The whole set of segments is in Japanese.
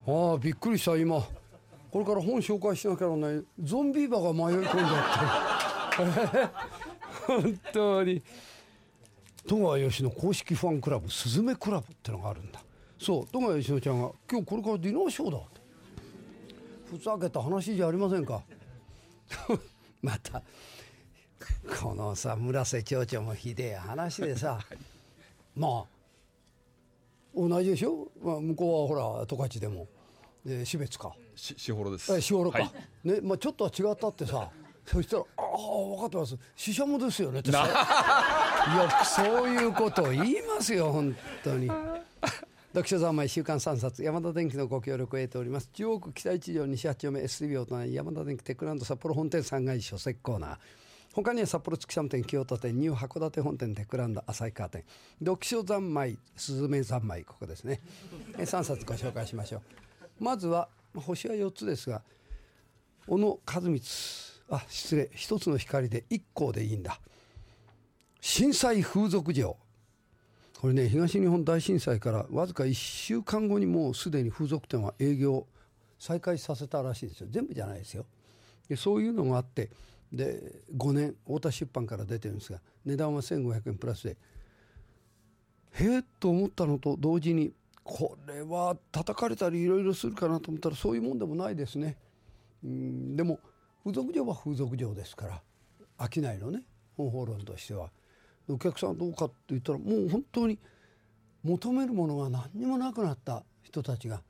ああ、びっくりした。今これから本紹介しなきゃね、ゾンビーバーが迷い込んじゃって本当に。戸川芳野公式ファンクラブスズメクラブってのがあるんだ。そう、戸川芳野ちゃんが今日これからディナーショーだって。ふざけた話じゃありませんかまたこのさ、村瀬町長もひでえ話でさまあ同じでしょ、まあ、向こうはほら十勝でも標津か士幌です。 士幌か、 はい、 ね、まあ、ちょっとは違ったってさ、そしたら「ああ分かってます、ししゃもですよね」ってさよくそういうことを言いますよ本当に。読書三昧週刊3冊、山田電機のご協力を得ております。中央区北一条西8丁目 STB を隣、山田電機テックランド札幌本店3階書籍コーナー、他には札幌月寒店、京都店、ニュー函館本店、テックランド旭川店、読書三昧スズメ三昧、ここですね。3冊ご紹介しましょう。まずは星は4つですが、小野和光、失礼、一つの光で一光でいいんだ。震災風俗嬢、これね、東日本大震災からわずか1週間後にもうすでに風俗店は営業再開させたらしいですよ。全部じゃないですよ。でそういうのがあって、で5年太田出版から出てるんですが、値段は1500円プラスで、へえと思ったのと同時に、これは叩かれたりいろいろするかなと思ったらそういうもんでもないですね。でも風俗嬢は風俗嬢ですから、商いのね、方法論としてはお客さんどうかって言ったら、もう本当に求めるものが何にもなくなった人たちが、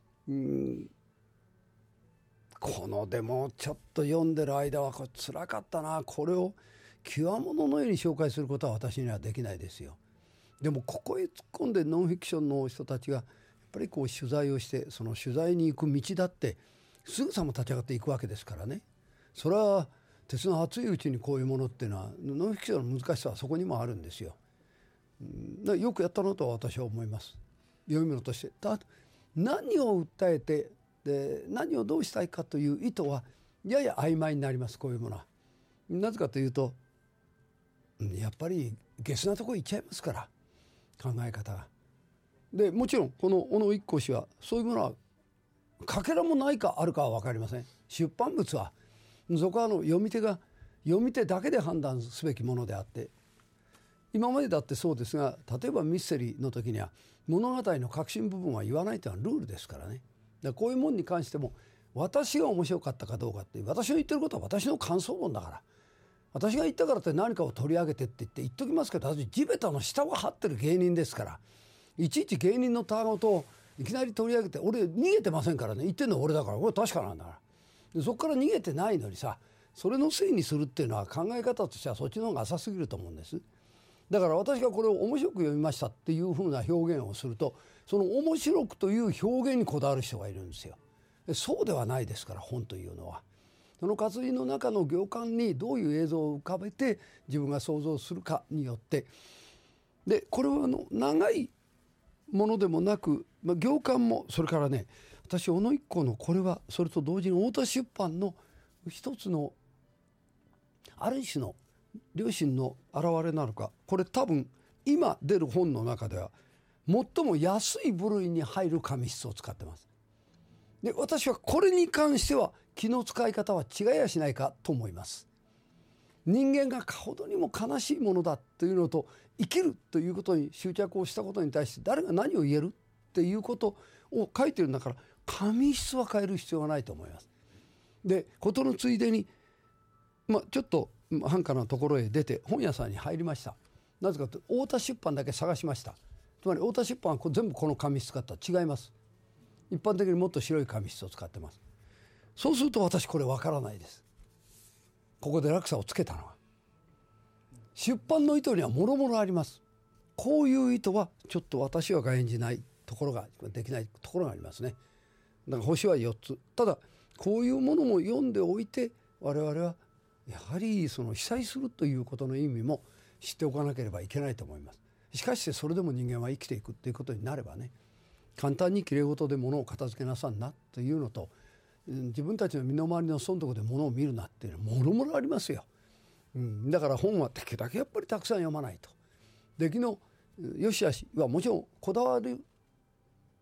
このでもちょっと読んでる間はこれ辛かったな、これを極物のように紹介することは私にはできないですよ。でもここへ突っ込んでノンフィクションの人たちがやっぱりこう取材をして、その取材に行く道だってすぐさま立ち上がっていくわけですからね。それは鉄の熱いうちにこういうものっていうのは、ノンフィクションの難しさはそこにもあるんですよ。よくやったなとは私は思います。読み物として。何を訴えて、で何をどうしたいかという意図はやや曖昧になります、こういうものは。なぜかというと、やっぱりゲスなところ行っちゃいますから、考え方が。でもちろんこの小野一光氏はそういうものはかけらもないかあるかは分かりません。出版物はそこは読み手だけで判断すべきものであって、今までだってそうですが、例えばミステリーの時には物語の核心部分は言わないというのはルールですからね。だからこういうものに関しても、私が面白かったかどうかって、私の言ってることは私の感想論だから、私が言ったからって何かを取り上げてって言っときますけど、私地べたの下を張ってる芸人ですから、いちいち芸人のたわごとをいきなり取り上げて、俺逃げてませんからね。言ってんのは俺だから、これ確かなんだから。でそこから逃げてないのにさ、それのせいにするっていうのは考え方としてはそっちの方が浅すぎると思うんです。だから私がこれを面白く読みましたっていうふうな表現をすると、その面白くという表現にこだわる人がいるんですよ。そうではないですから、本というのはその活字の中の行間にどういう映像を浮かべて自分が想像するかによって、でこれは長いものでもなく、行間も、それからね、私小野一光のこれはそれと同時に太田出版の一つのある種の良心の表れなのか、これ多分今出る本の中では最も安い部類に入る紙質を使ってます。で私はこれに関しては気の使い方は違いやしないかと思います。人間がかほどにも悲しいものだというのと、生きるということに執着をしたことに対して誰が何を言えるっていうことを書いてるんだから、紙質は変える必要はないと思います。で事のついでに、ちょっと繁華なところへ出て本屋さんに入りました。なぜかというと太田出版だけ探しました。つまり太田出版は全部この紙質使ったら違います。一般的にもっと白い紙質を使ってます。そうすると私これわからないです。ここで落差をつけたのは出版の意図にはもろもろあります。こういう意図はちょっと私は演じないところができないところがありますね。だから星は4つ。ただこういうものも読んでおいて、我々はやはりその被災するということの意味も知っておかなければいけないと思います。しかしそれでも人間は生きていくということになればね、簡単にきれい事で物を片付けなさんなというのと、自分たちの身の回りの損得で物を見るなっていうのはもろもろありますよ。だから本はできるだけやっぱりたくさん読まないと。出来の良し悪しはもちろんこだわる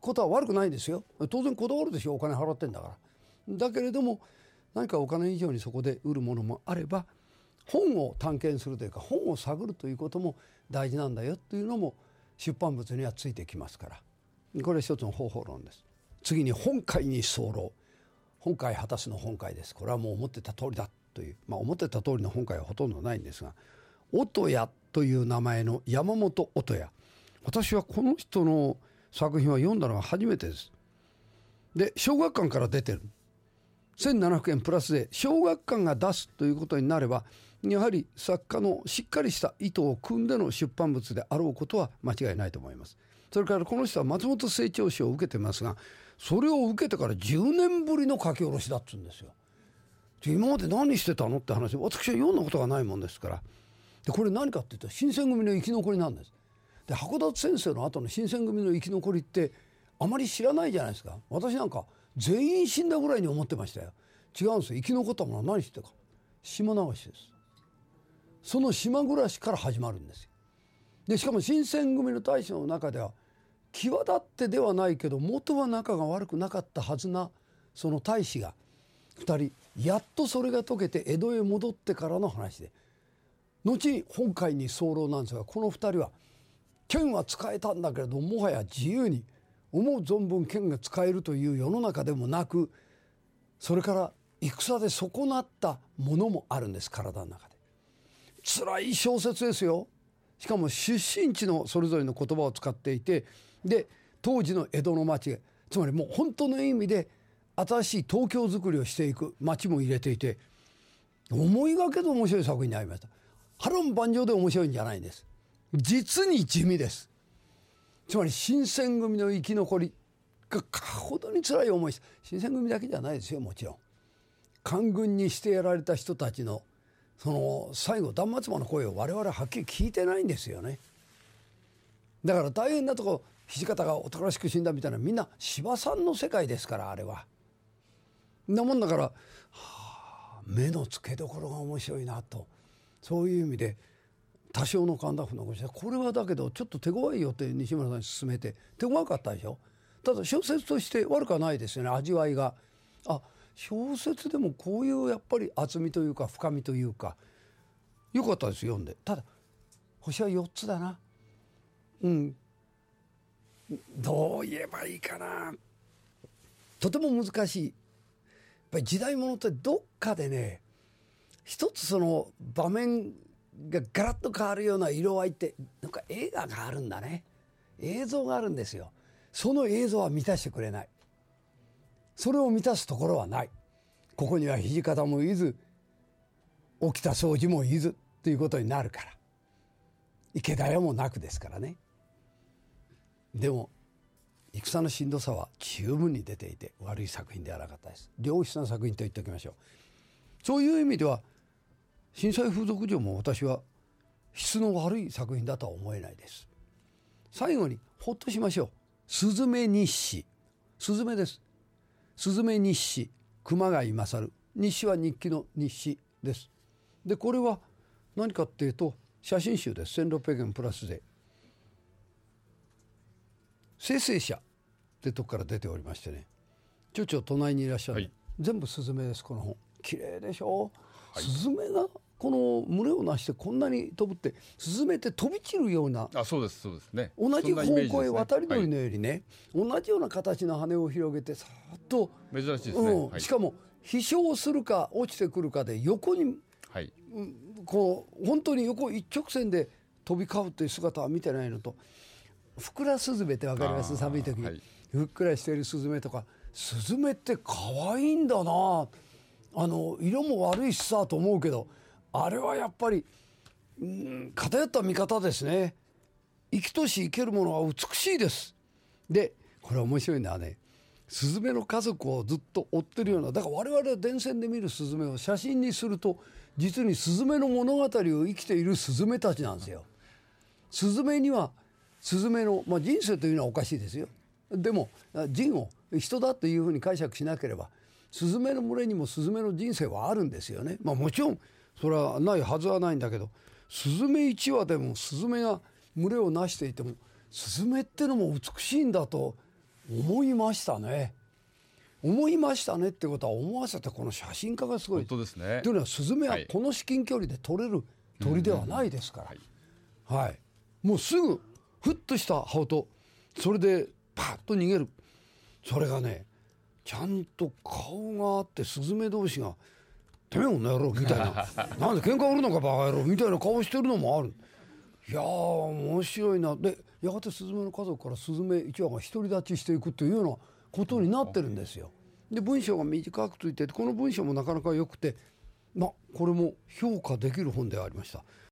ことは悪くないんですよ。当然こだわるでしょ、お金払ってんだから。だけれども何かお金以上にそこで売るものもあれば、本を探検するというか本を探るということも大事なんだよというのも出版物にはついてきますから、これ一つの方法論です。次に本会に候。本会果たすの本会です。これはもう思ってた通りだという、思ってた通りの本会はほとんどないんですが、音谷という名前の山本音谷、私はこの人の作品は読んだのは初めてです。で、小学館から出てる1700円プラスで小学館が出すということになれば、やはり作家のしっかりした意図を組んでの出版物であろうことは間違いないと思います。それからこの人は松本清張賞を受けてますが、それを受けてから10年ぶりの書き下ろしだっつうんですよ。今まで何してたのって話、私は読んだことがないもんですから。でこれ何かっていうと新選組の生き残りなんです。で函館戦争の後の新選組の生き残りってあまり知らないじゃないですか。私なんか全員死んだぐらいに思ってましたよ。違うんですよ。生き残ったものは何してたか、島流しです。その島暮らしから始まるんですよ。でしかも新選組の大将の中では際立ってではないけど元は仲が悪くなかったはずなその大使が2人やっとそれが解けて江戸へ戻ってからの話で、後に本会に候なんですが、この2人は剣は使えたんだけれどもはや自由に思う存分剣が使えるという世の中でもなく、それから戦で損なったものもあるんです。体の中で辛い小説ですよ。しかも出身地のそれぞれの言葉を使っていて、で当時の江戸の町、つまりもう本当の意味で新しい東京作りをしていく町も入れていて、思いがけず面白い作品になりました。波乱万丈で面白いんじゃないんです。実に地味です。つまり新選組の生き残りがかほどに辛い思いした。新選組だけじゃないですよ。もちろん官軍にしてやられた人たちのその最後断末魔の声を我々ははっきり聞いてないんですよね。だから大変なとこ土方が男らしく死んだみたいな、みんな司馬さんの世界ですから、あれはなもんだから、目の付けどころが面白いなと、そういう意味で多少の神田風のご時世、これはだけどちょっと手強いよって西村さんに勧めて手強かったでしょ。ただ小説として悪くはないですよね。味わいが小説でもこういうやっぱり厚みというか深みというか良かったです読んで。ただ星は4つだな。どう言えばいいかな、とても難しい。やっぱり時代物ってどっかでね、一つその場面がガラッと変わるような色合いってなんか映画があるんだね。映像があるんですよ。その映像は満たしてくれない。それを満たすところはない。ここには土方もいず沖田総司もいずということになるから、池田屋もなくですからね。でも戦のしんどさは十分に出ていて悪い作品ではなかったです。良質な作品と言っておきましょう。そういう意味では震災風俗嬢も私は質の悪い作品だとは思えないです。最後にほっとしましょう。すずめ日誌、すずめです。すずめ日誌、熊谷勝、日誌は日記の日誌です。でこれは何かっていうと写真集です。1600円プラスで生成者ってとこから出ておりましてね、町長隣にいらっしゃる、はい、全部スズメです。この本綺麗でしょ、はい、スズメがこの群れをなしてこんなに飛ぶって、スズメって飛び散るような、 そうですそうですね、 同じ方向へ渡り鳥のようにね、はい、同じような形の羽を広げてさーっと珍しいですね、はい、 しかも飛翔するか落ちてくるかで横に、はい、こう本当に横一直線で飛び交うという姿は見てないのと、ふくらスズメって分かります？寒い時に、はい、ふっくらしているスズメとか、スズメって可愛いんだな、色も悪いしさと思うけど、あれはやっぱり、偏った見方ですね。生きとし生けるものは美しいです。でこれ面白いのはね、スズメの家族をずっと追ってるような、だから我々は電線で見るスズメを写真にすると実にスズメの物語を生きているスズメたちなんですよ。スズメにはスズメの、人生というのはおかしいですよ。でも人を人だというふうに解釈しなければ、スズメの群れにもスズメの人生はあるんですよね。もちろんそれはないはずはないんだけど、スズメ1羽でもスズメが群れをなしていても、スズメってのも美しいんだと思いましたね。思いましたねってことは思わせて、この写真家がすごい。 本当ですね。 というのはスズメはこの至近距離で撮れる鳥ではないですから、はい、もうすぐふっとした羽音、それでパッと逃げる。それがね、ちゃんと顔があって、スズメ同士がてめえこの野郎みたいななんで喧嘩売るのかバカ野郎みたいな顔してるのもある。いやー面白いな。でやがてスズメの家族からスズメ1羽が独り立ちしていくというようなことになってるんですよ。で文章が短くついてて、この文章もなかなか良くて、これも評価できる本でありました。